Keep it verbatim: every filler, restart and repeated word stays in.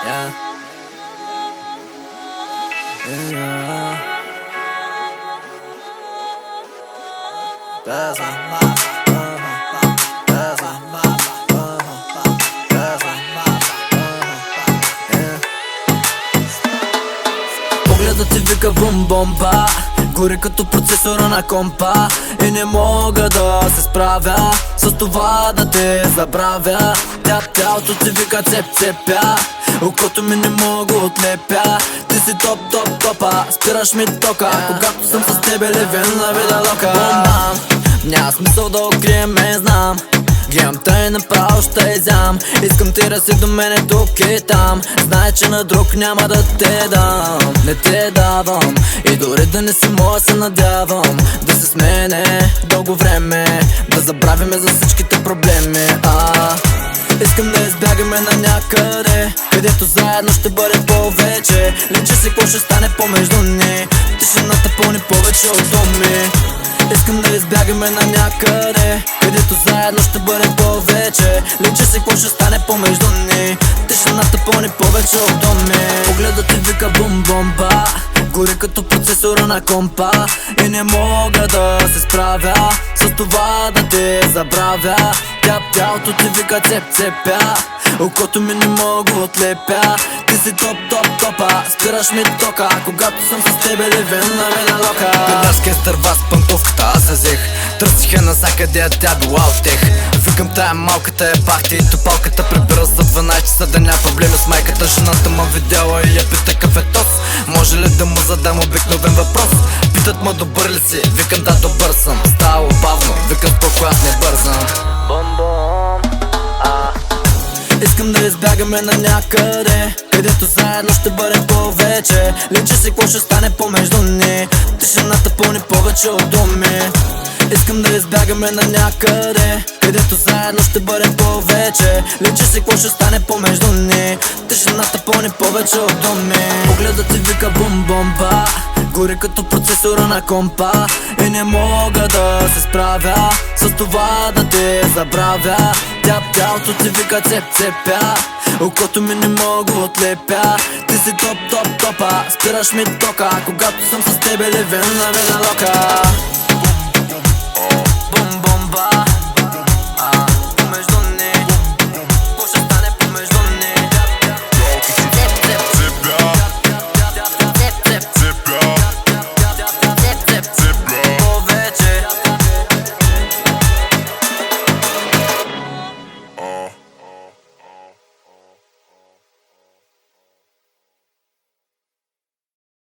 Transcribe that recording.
Yeah. Yeah. There's a map. There's a map. There's a map. Yeah. Погледът ти вика бум бомба, гори като процесора на компа. И не мога да се справя с това да те забравя. Тя тялото ти вика цеп цепя, окото ми не мога отлепя. Ти си топ топ топа, спираш ми тока, когато съм с тебе левен на вида лока. Бомбам, няма смисъл да открием, ме знам. Гледам тъй направо ще изям. Искам ти да си до мене тук и там. Знай, че на друг няма да те дам. Не те давам и дори да не си моя се надявам да се смене дълго време, да забравиме за всичките проблеми. А, искам да избягаме на някъде, където заедно ще бъде повече. Личи си какво ще стане помежду ни, тишината пълни повече от думи. Искам да избягаме на някъде, където заедно ще бъде повече. Личи си какво ще стане помежду ни, тишината пълни повече от думи. Погледът ти вика бум бомба, гори като процесора на компа. И не мога да се справя с това да те забравя. Тя тялото ти вика цеп цепя, окото ми не мога отлепя. Ти си топ топ топа, спираш ми тока, когато съм с тебе левен на вида лока. Педарския стърва с пантовката аз взех, търсих я насякъде, а тя била от тех. Викам тая малката е бахти и топалката прибира за дванайсет часа да няма проблеми с майката. Жената ма видяла и я пита какъв е тос, може ли да му задам обикновен въпрос. Питат ма добър ли си, викам да добър съм. Става бавно, викам спокойно, аз не бързам. Искам да избягаме на някъде, където заедно ще бъде повече. Личи си какво ще стане помежду ни, тишината пълни повече от думи. Искам да избягаме на някъде, където заедно ще бъде повече. Личи си какво ще стане помежду ни, тишината пълни повече от думи. Погледът ти вика бум бомба, гори като процесора на компа. И не мога да се справя с това да те забравя. Тя тялото ти вика цеп цепя, окото ми не мога отлепя. Ти си топ топ топа, спираш ми тока, когато съм с тебе левен на вида лока.